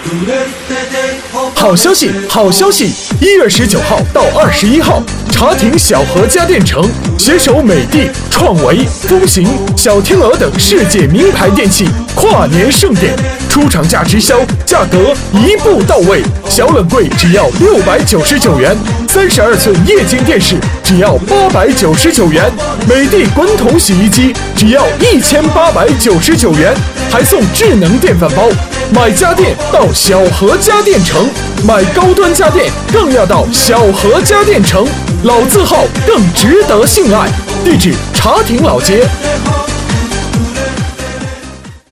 好消息，好消息！1月19号到21号，茶亭小河家电城携手美的、创维、风行、小天鹅等世界名牌电器跨年盛典，出厂价直销，价格一步到位。小冷柜只要699元，32寸液晶电视只要899元，美的滚筒洗衣机只要1899元，还送智能电饭煲。买家电到小河家电城，买高端家电更要到小河家电城，老字号更值得信赖。地址：茶亭老街